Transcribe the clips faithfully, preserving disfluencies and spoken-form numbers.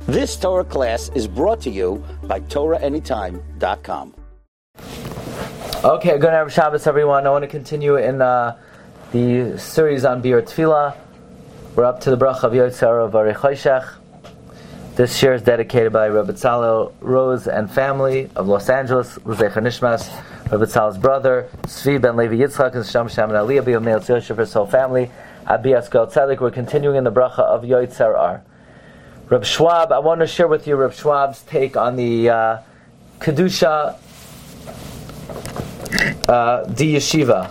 This Torah class is brought to you by Torah Anytime dot com. Okay, good night, Shabbos, everyone. I want to continue in uh, the series on Biur Tefillah. We're up to the bracha of Yotzar Varei Choshech. This year is dedicated by Rabbi Tzalel Rose and family of Los Angeles, L'zecher Nishmas, Rabbi Tzalel's brother, Tzvi ben Levi Yitzchak, and Sham Sham and Aliyah, B'yom Neil Tziosh for his whole family. Abi Askel Tzedek. We're continuing in the bracha of Yotzar Ar. Reb Schwab, I want to share with you Reb Schwab's take on the uh, Kedusha uh, Di Yeshiva.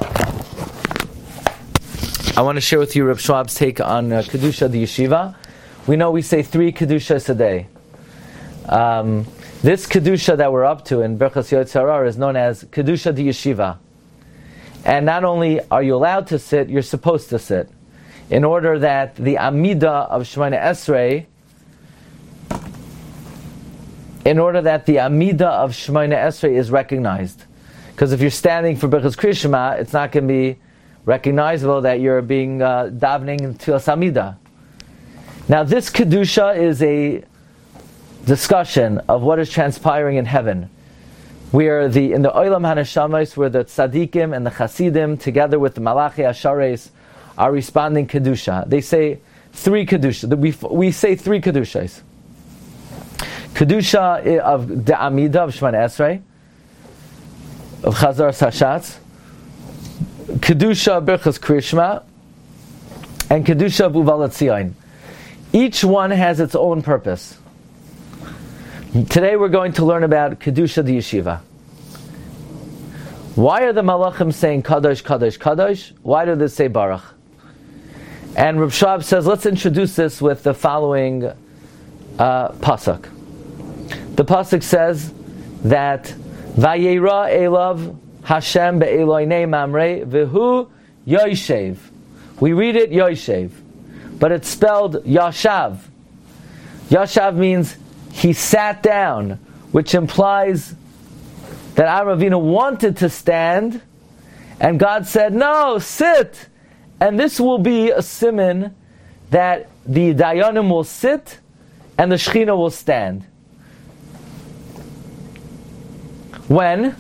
I want to share with you Reb Schwab's take on uh, Kedusha Di Yeshiva. We know we say three Kedushas a day. Um, this Kedusha that we're up to in Berchas Yotzar Ar is known as Kedusha Di Yeshiva. And not only are you allowed to sit, you're supposed to sit. In order that the Amidah of Shemoneh Esrei, in order that the Amidah of Shemoneh Esrei is recognized. Because if you're standing for Berchas Kriya Shema, it's not going to be recognizable that you're being uh, davening in Tfilas Amidah. Now this Kedusha is a discussion of what is transpiring in heaven. We are the in the Olam HaNeshamas, where the Tzadikim and the Chasidim, together with the Malachi Ashares, are responding Kedusha. They say three Kedusha. We, we say three Kedushas. Kedusha of the Amidah of Shemoneh Esrei, of Chazar Sashatz, Kedusha Berchas Kriya Shema, and Kedusha of Uvalat Tzion. Each one has its own purpose. Today we're going to learn about Kedusha Di Yeshiva. Why are the Malachim saying Kadosh, Kadosh, Kadosh? Why do they say Baruch? And Reb Schwab says, let's introduce this with the following uh, pasuk. The pasuk says that Vayera Elav Hashem be'eloinei mamrei v'hu Yoshev. We read it Yoshev, but it's spelled Yashav. Yashav means he sat down, which implies that Avraham Avinu wanted to stand, and God said, no, sit. And this will be a siman that the Dayanim will sit and the Shechina will stand. When?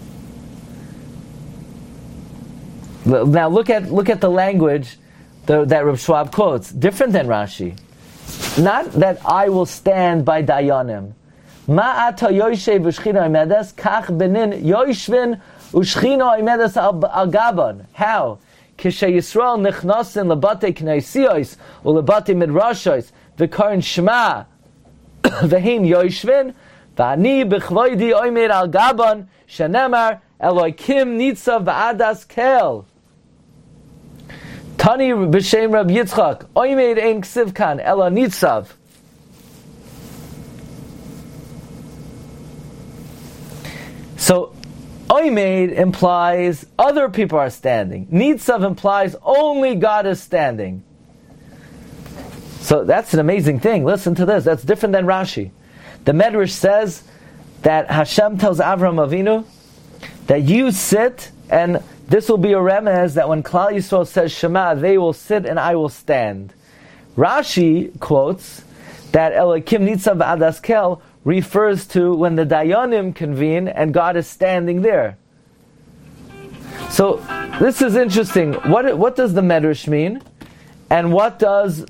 Now look at look at the language the, that Reb Schwab quotes. Different than Rashi. Not that I will stand by Dayanim. Ma'ata yoshev u'shchina imedes kach benin yoshvin u'shchina imedes al gaban. How? Kishe Yisrael nichnasin lebate kneisiyos u'lebate midrashos v'karin shema v'hein yoshvin v'ani b'chvoidi oimer al gaban shenemar Elokim nitzav v'adas kel. Tani b'shem Rab Yitzchak oimer ein ksiv kan elo nitzav. So oimer implies other people are standing. Nitzav implies only God is standing. So that's an amazing thing. Listen to this. That's different than Rashi. The Medrash says that Hashem tells Avraham Avinu that you sit, and this will be a remez that when Klal Yisrael says Shema, they will sit and I will stand. Rashi quotes that Elokim Nitzav V'adas Kel refers to when the Dayanim convene and God is standing there. So this is interesting. What what does the Medrash mean, and what does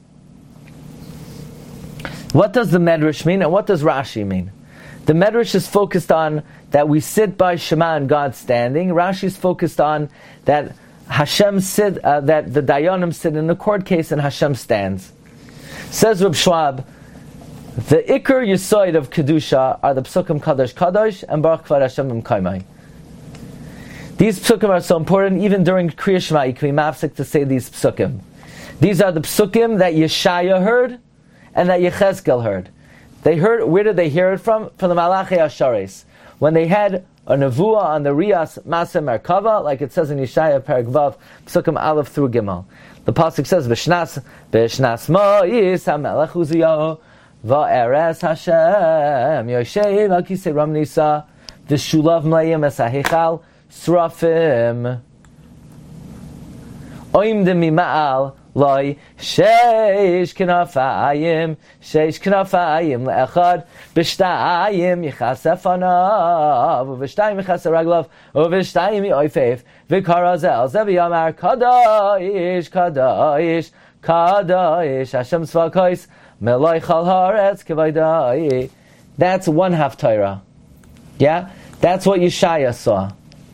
what does the Medrash mean, and what does Rashi mean? The Medrash is focused on that we sit by Shema and God standing. Rashi is focused on that Hashem sit, uh, that the Dayanim sit in the court case and Hashem stands. Says Reb Schwab, the Iker Yisoid of Kedusha are the Psukim Kadosh Kadosh and Baruch Kvad Hashem M'kaimai. These Psukim are so important, even during Kriya Shema, you can be mafsik to say these Psukim. These are the Psukim that Yeshaya heard and that Yechezkel heard. They heard, where did they hear it from? From the Malachi Ashares. When they had a nevuah on the Riyas Maseh Merkava, like it says in Yeshaya Perek Vav, Psukim Aleph through Gimel. The pasuk says, "V'shnas v'shnas Mo'is HaMelech Uziyahu va'eres Hashem Yoshev al Kisei Ram Nisa v'shulav Mleim Es HaHeichal Srafim Oimdim Mima'al Loi sheish knafayim, sheish knafayim le'echad, b'shtayim yichasef anav, v'shtayim yichasef raglav, v'shtayim yoifeif, v'karazel, zeviyamar kadosh, kadosh, kadosh, Hashem tzvakos, meloi chal haaretz k'vaydai. That's one haftarah. Yeah? That's what Yeshaya saw.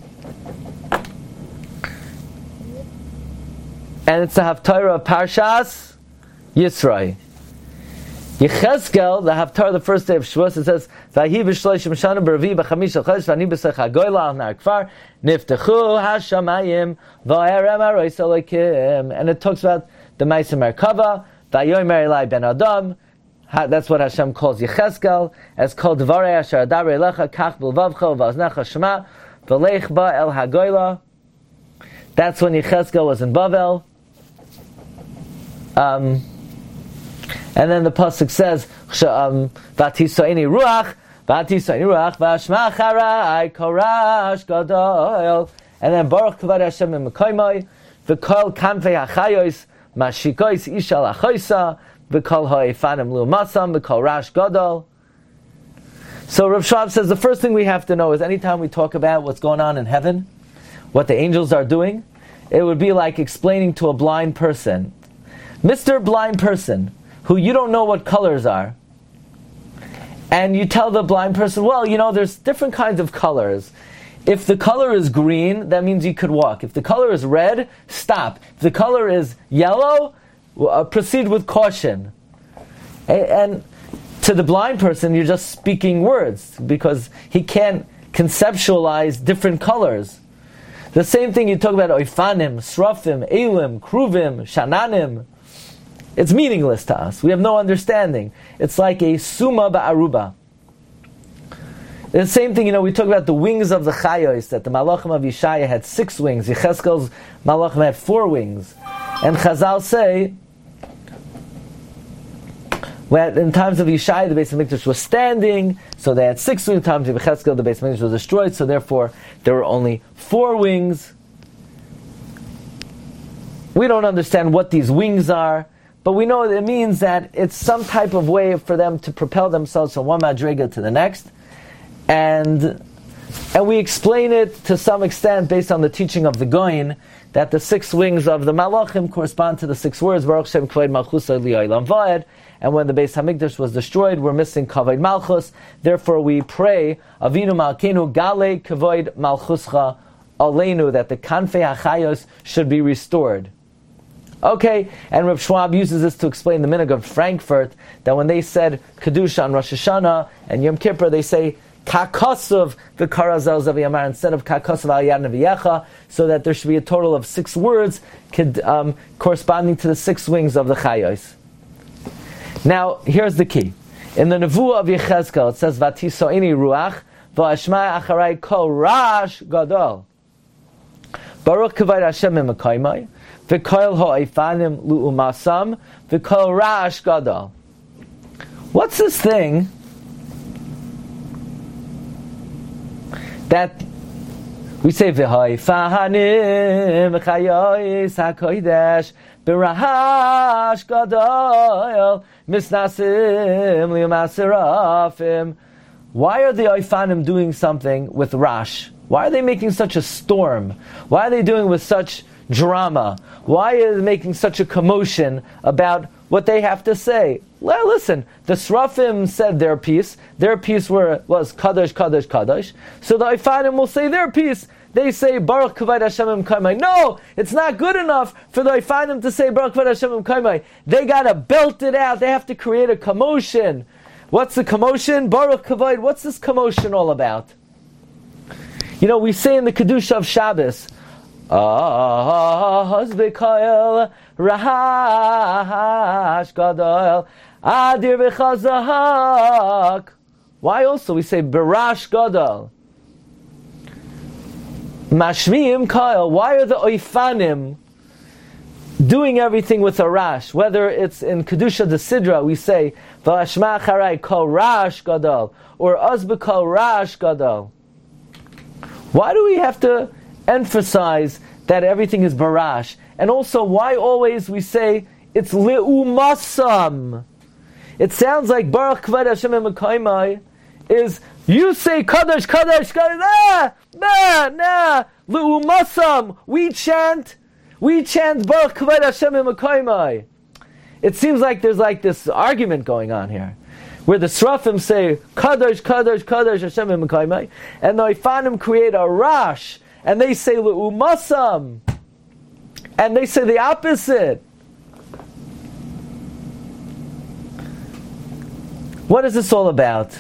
And it's the haftarah of Parshas Yisro. Yechezkel, the haftarah, the first day of Shavuos, it says, "Vahi b'shloshim shana b'revi b'chamish chodesh v'ani b'sech hagoyla al nar kfar niftechu hashamayim v'erem arois elokim." And it talks about the Ma'aseh Merkava, v'ayomer Eli ben Adam. That's what Hashem calls Yechezkel, as called Dvarei asher adaber elecha kach b'lvavcha v'aznecha shema v'leich ba el hagoyla. That's when Yechezkel was in Bavel. Um, and then the pasuk says, um, "Vatisoini ruach, vatisoini ruach, v'ashma charai korash gadol." And then Baruch kavod Hashem b'mekoymai, v'kol kanfei hachayos mashikois ishal achoisa, v'kol ha'efanim lu'masam, v'kol rash gadol. So Rav Schwab says the first thing we have to know is anytime we talk about what's going on in heaven, what the angels are doing, it would be like explaining to a blind person, Mister Blind Person, who you don't know what colors are, and you tell the blind person, well, you know, there's different kinds of colors. If the color is green, that means you could walk. If the color is red, stop. If the color is yellow, uh, proceed with caution. And to the blind person, you're just speaking words, because he can't conceptualize different colors. The same thing you talk about oifanim, srafim, elim, kruvim, shananim. It's meaningless to us. We have no understanding. It's like a summa ba'aruba. The same thing, you know, we talk about the wings of the chayos, that the malachim of Yeshaya had six wings. Yechezkel's malachim had four wings. And Chazal say, when in times of Yeshaya, the Beis HaMikdash was standing, so they had six wings. In times of Yechezkel, the Beis HaMikdash was destroyed, so therefore there were only four wings. We don't understand what these wings are, but we know it means that it's some type of way for them to propel themselves from one madriga to the next. And and we explain it to some extent based on the teaching of the Goyin, that the six wings of the Malachim correspond to the six words, Baruch Shem Kavod Malchusa Li'olam Va'ed. And when the Beis HaMikdash was destroyed, we're missing Kavod Malchus. Therefore we pray, Avinu Malkeinu Gale Kavod Malchuscha Aleinu, that the Kanfei HaChayos should be restored. Okay, and Rav Schwab uses this to explain the minhag of Frankfurt, that when they said Kedusha on Rosh Hashanah and Yom Kippur, they say Kakosov v'karazel zaviyamar instead of Kakosov al yad neviyecha, so that there should be a total of six words um, corresponding to the six wings of the Chayos. Now, here's the key. In the Nevuah of Yechezkel, it says Vatisoini ruach v'ashma acharai kol rash gadol. Baruch kavod Hashem b'mekoymai v'kol ha'efanim lu'umasam v'kol rash gadol. What's this thing that we say v'ha'efanim v'chayois ha'kodesh b'rahash gadol misnasim li'umasirafim? Why are the Oifanim doing something with Rash? Why are they making such a storm? Why are they doing with such drama? Why are they making such a commotion about what they have to say? Well, listen, the Srafim said their piece. Their piece were, was Kadosh, Kadosh, Kadosh. So the Oifanim will say their piece. They say Baruch Kavod Hashem Kaimai. No, it's not good enough for the Oifanim to say Baruch Kavod Hashem Kaimai. They gotta belt it out. They have to create a commotion. What's the commotion? Baruch Kavod. What's this commotion all about? You know, we say in the Kedusha of Shabbos, Ah, Hazbekael Rahash Gadol Adir B'Chazahak. Why also we say Barash Gadol? Mashmiim Kael. Why are the Oifanim doing everything with a rash? Whether it's in Kedusha de Sidra, we say V'ashma Charai Kol Rash Gadol or Azbekal Rash Gadol. Why do we have to emphasize that everything is barash? And also, why always we say it's li'umasam? It sounds like Baruch Kvod Hashem Elokeimai is, you say Kadosh, Kadosh, Kadosh, ah, nah, nah, li'umasam. We chant, we chant Baruch Kvod Hashem Elokeimai. It seems like there's like this argument going on here, where the Srafim say Kadosh, Kadosh, Kadosh Hashem Elokeimai, and the Ifanim create a rash, and they say L'umasam, and they say the opposite. What is this all about?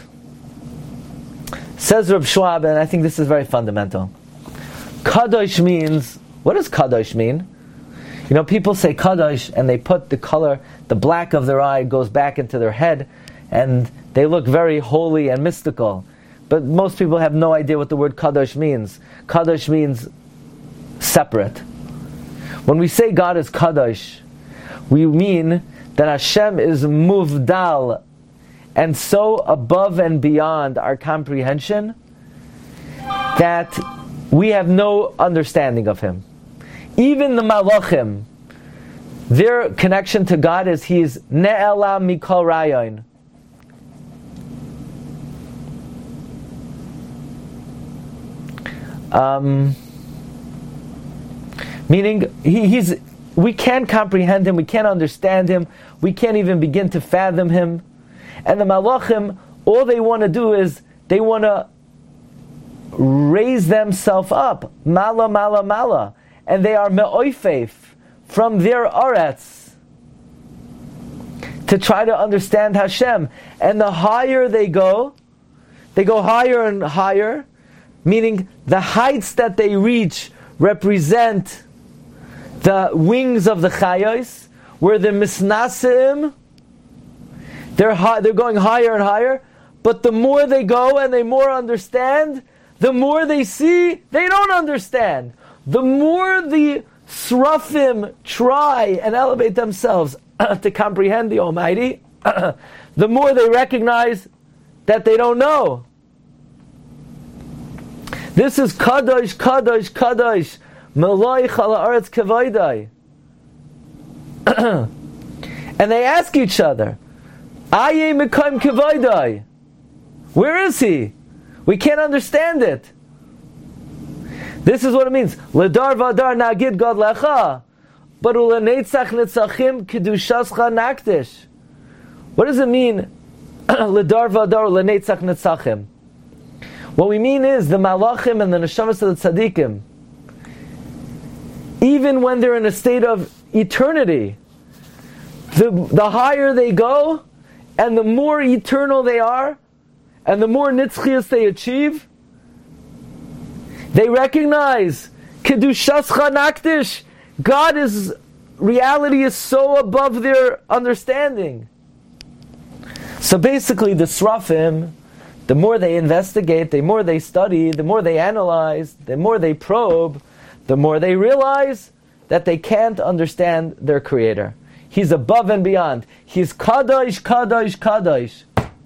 Says Reb Schwab, and I think this is very fundamental. Kadosh means, what does Kadosh mean? You know, people say Kadosh, and they put the color, the black of their eye goes back into their head, and they look very holy and mystical. But most people have no idea what the word Kadosh means. Kadosh means separate. When we say God is Kadosh, we mean that Hashem is muvdal, and so above and beyond our comprehension that we have no understanding of Him. Even the Malachim, their connection to God is He's Ne'elam Mikol Rayon. Um, meaning, he, he's we can't comprehend Him, we can't understand Him, we can't even begin to fathom Him. And the Malachim, all they want to do is, they want to raise themselves up. Mala, mala, mala. And they are me'oifef, from their aretz, to try to understand Hashem. And the higher they go, they go higher and higher, meaning the heights that they reach represent the wings of the chayos, where the misnasim, they're high, they're going higher and higher, but the more they go and they more understand, the more they see, they don't understand. The more the Srafim try and elevate themselves to comprehend the Almighty, the more they recognize that they don't know. This is Kadosh, Kadosh, Kadosh, Meloi Chala Aretz Kevaydai. And they ask each other, Aye Mekayim Kevaydai. Where is He? We can't understand it. This is what it means. Ledar vadar nagid God lecha, but ulenetzach netzachim kedushascha nakdish. What does it mean? Ledar vadar ulenetzach netzachim. What we mean is the malachim and the neshamas of the tzaddikim, even when they're in a state of eternity, the, the higher they go, and the more eternal they are, and the more nitzchias they achieve, they recognize Kedushascha Nakdish. God is, reality is so above their understanding. So basically the Srafim, the more they investigate, the more they study, the more they analyze, the more they probe, the more they realize that they can't understand their Creator. He's above and beyond. He's Kadosh, Kadosh, Kadosh.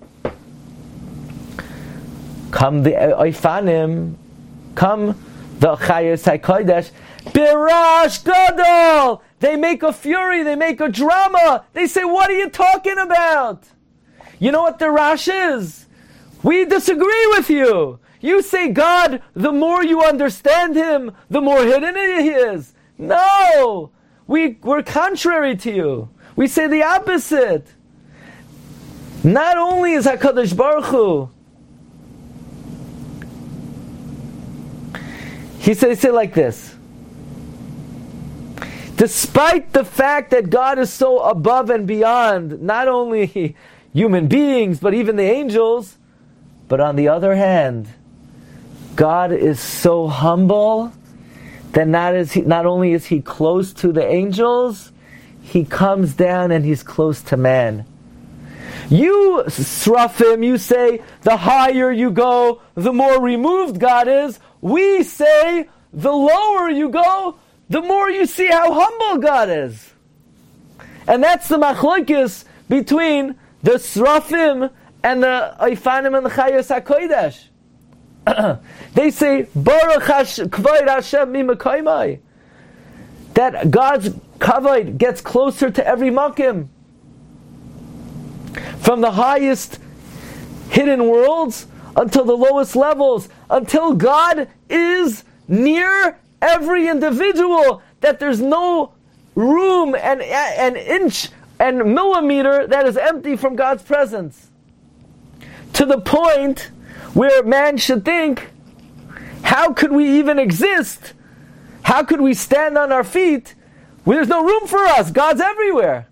Come the Oifanim, come the Chayos HaKodesh, Birash Gadol! They make a fury, they make a drama. They say, what are you talking about? You know what the Rash is? We disagree with you. You say God, the more you understand Him, the more hidden He is. No! We, we're contrary to you. We say the opposite. Not only is HaKadosh Baruch Hu, He said, he said like this. Despite the fact that God is so above and beyond, not only human beings, but even the angels, but on the other hand, God is so humble that not, is he, not only is He close to the angels, He comes down and He's close to man. You, Srafim, you say, the higher you go, the more removed God is. We say, the lower you go, the more you see how humble God is. And that's the machlokes between the Srafim and the Oifanim and the Chayos HaKodesh. They say, Baruch Kvod Hashem mi Mekayimai. that God's kavod gets closer to every makim. From the highest hidden worlds until the lowest levels, until God is near every individual, that there's no room and an inch and millimeter that is empty from God's presence. To the point where man should think, how could we even exist? How could we stand on our feet? Well, there's no room for us. God's everywhere.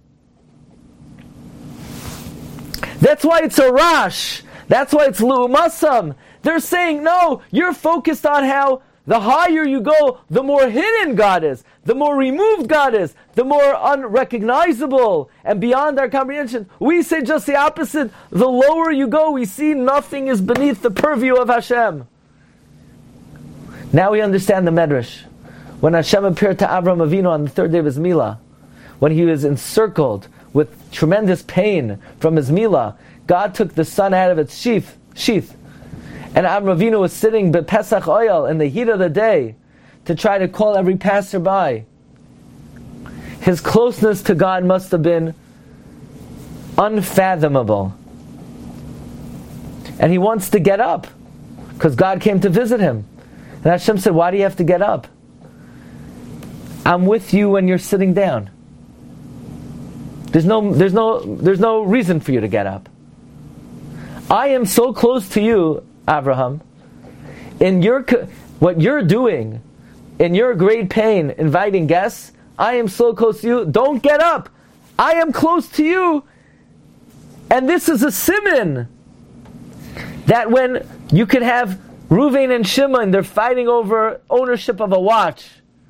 That's why it's a rash. That's why it's lu'umasam. They're saying, no, you're focused on how the higher you go, the more hidden God is, the more removed God is, the more unrecognizable and beyond our comprehension. We say just the opposite. The lower you go, we see nothing is beneath the purview of Hashem. Now we understand the Medrash. When Hashem appeared to Avraham Avinu on the third day of his Milah, when he was encircled with tremendous pain from his Milah, God took the sun out of its sheath, sheath and Avraham Avinu was sitting by Pesach oil in the heat of the day to try to call every passerby. His closeness to God must have been unfathomable. And he wants to get up because God came to visit him. And Hashem said, why do you have to get up? I'm with you when you're sitting down. There's no, there's no, there's no reason for you to get up. I am so close to you, Abraham. In your, what you're doing, in your great pain, inviting guests, I am so close to you. Don't get up. I am close to you. And this is a siman that when you could have Reuven and Shimon, they're fighting over ownership of a watch.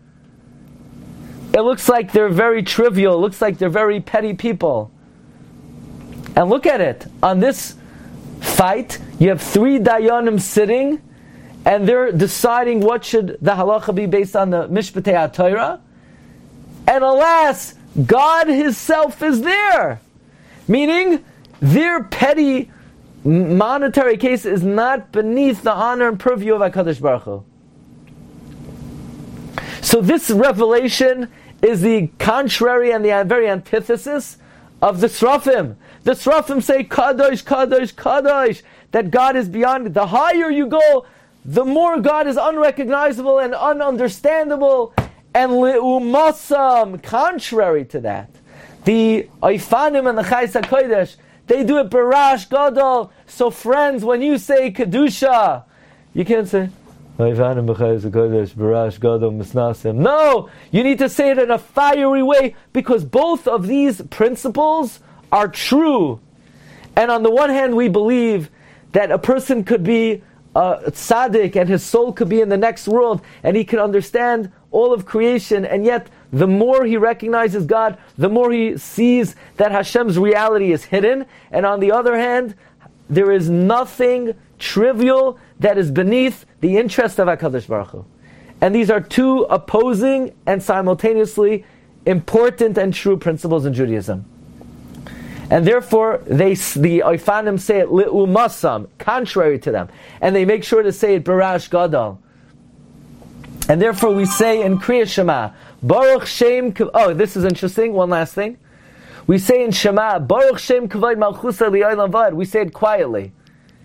It looks like they're very trivial. It looks like they're very petty people. And look at it. On this fight, you have three dayanim sitting, and they're deciding what should the halacha be based on the Mishpatei HaTorah. And alas, God Himself is there. Meaning, their petty monetary case is not beneath the honor and purview of HaKadosh Baruch Hu. So this revelation is the contrary and the very antithesis of the Srafim. The Srafim say, Kadosh, Kadosh, Kadosh, that God is beyond. The higher you go, the more God is unrecognizable and ununderstandable. And le'umasam, contrary to that, the Oifanim and the Chais HaKodesh, they do it barash gadol. So friends, when you say Kedusha, you can't say, no, you need to say it in a fiery way, because both of these principles are true. And on the one hand, we believe that a person could be a tzaddik and his soul could be in the next world and he can understand all of creation, and yet the more he recognizes God, the more he sees that Hashem's reality is hidden. And on the other hand, there is nothing trivial that is beneath the interest of HaKadosh Baruch Hu. And these are two opposing and simultaneously important and true principles in Judaism. And therefore, they the Oifanim say it li'umasam, contrary to them. And they make sure to say it barash gadol. And therefore we say in Kriya Shema, Baruch Shem, oh, this is interesting, one last thing. We say in Shema, Baruch Shem Kavod Malchusa Li'olam Vad. We say it quietly.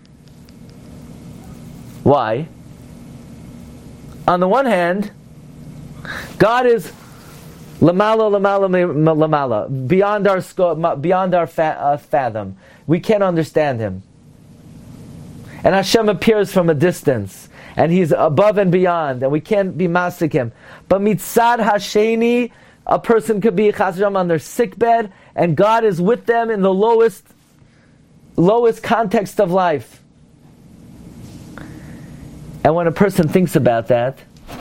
Why? On the one hand, God is lamala, lamala, lamala, beyond our scope, beyond our fa- uh, fathom. We can't understand Him. And Hashem appears from a distance, and He's above and beyond, and we can't be masik Him. But mitzad hasheni, a person could be chasam on their sick bed, and God is with them in the lowest, lowest context of life. And when a person thinks about that,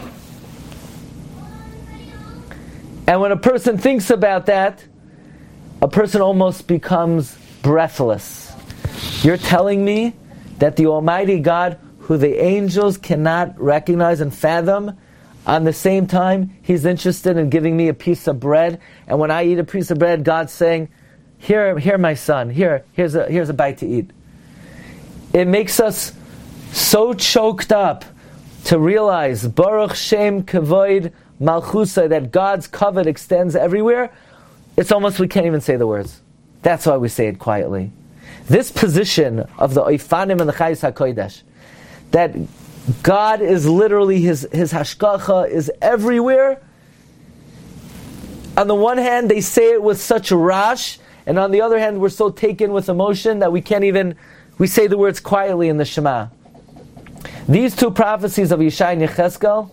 and when a person thinks about that, a person almost becomes breathless. You're telling me that the Almighty God, who the angels cannot recognize and fathom, on the same time, He's interested in giving me a piece of bread, and when I eat a piece of bread, God's saying, here, here my son, here, here's a, here's a bite to eat. It makes us so choked up to realize Baruch Shem Kavod Malchusa, that God's kavod extends everywhere, it's almost we can't even say the words. That's why we say it quietly. This position of the Oifanim and the Chayis HaKodesh, that God is literally, His, his hashgacha is everywhere. On the one hand, they say it with such rash, and on the other hand, we're so taken with emotion that we can't even, we say the words quietly in the Shema. These two prophecies of Yeshaya and Yecheskel,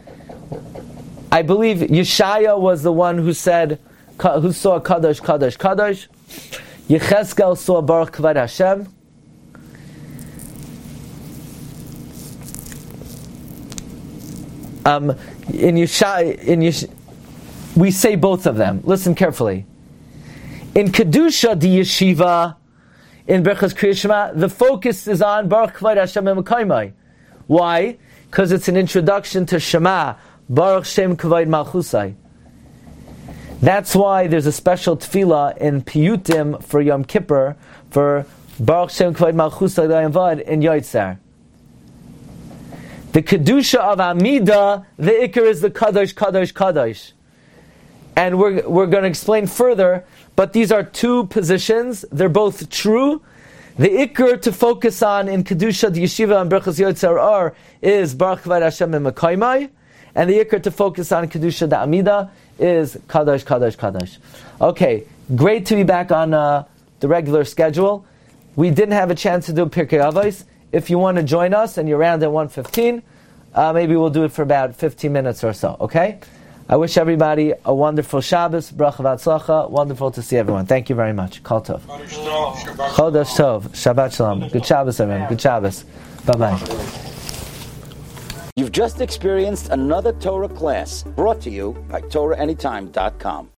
I believe Yeshaya was the one who said, who saw Kadosh, Kadosh, Kadosh. Yecheskel saw Baruch Kvad Hashem. Um, in Yeshaya, in Yesh, we say both of them. Listen carefully. In Kedusha di Yeshiva, in Berchas Kriya Shema, the focus is on Baruch Kvad Hashem Elokaimai. Why? Because it's an introduction to Shema, Baruch Shem Kvad Malchusai. That's why there's a special tefillah in Piyutim for Yom Kippur for Baruch Shem Kvad Malchusai Dayan Vad in Yotzar. The Kedusha of Amida, the Iker is the Kadosh, Kadosh, Kadosh. And we're, we're going to explain further, but these are two positions. They're both true. The Iker to focus on in Kedusha, the Yeshiva, and Berchas Yotzar Or is Baruch Kvad Hashem Elokaimai. And the Iker to focus on Kedusha, the Amida, is Kadosh, Kadosh, Kadosh. Okay, great to be back on uh, the regular schedule. We didn't have a chance to do Pirkei Avos. If you want to join us and you're around at one fifteen, uh, maybe we'll do it for about fifteen minutes or so, okay? I wish everybody a wonderful Shabbos, bracha v'atzlacha. Wonderful to see everyone. Thank you very much. Kol tov. Chodesh tov. Shabbat shalom. Good Shabbos, everyone. Good Shabbos. Bye-bye. You've just experienced another Torah class brought to you by Torah Anytime dot com.